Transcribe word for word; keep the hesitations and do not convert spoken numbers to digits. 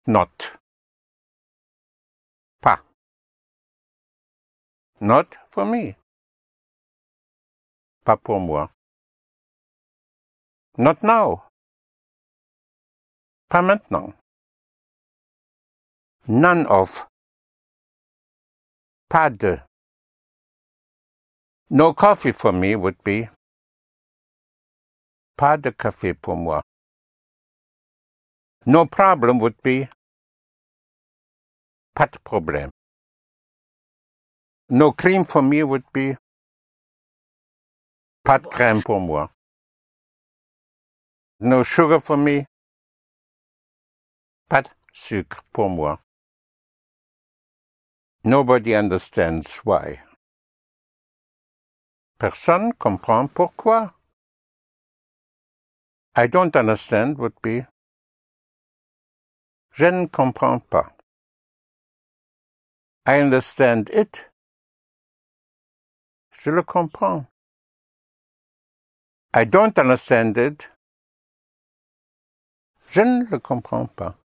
Not. Pas. Not for me. Pas pour moi. Not now. Pas maintenant. None of. Pas de. No coffee for me would be. Pas de café pour moi. No problem would be. Pas de problème. No cream for me would be. Pas de crème pour moi. No sugar for me. Pas de sucre pour moi. Nobody understands why. Personne comprend pourquoi. I don't understand would be. Je ne comprends pas. I understand it. Je le comprends. I don't understand it. Je ne le comprends pas.